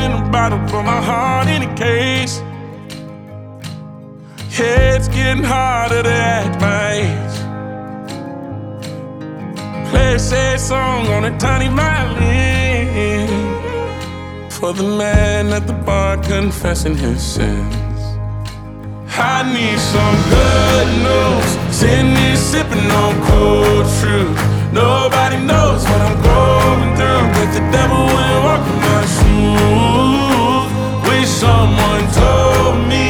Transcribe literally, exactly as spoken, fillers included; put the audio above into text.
in a bottle, but my heart in a case. Yeah, it's getting harder to act my age. Play a sad song on a tiny violin for the man at the bar confessing his sins. I need some good news, sitting here sipping on cold fruit.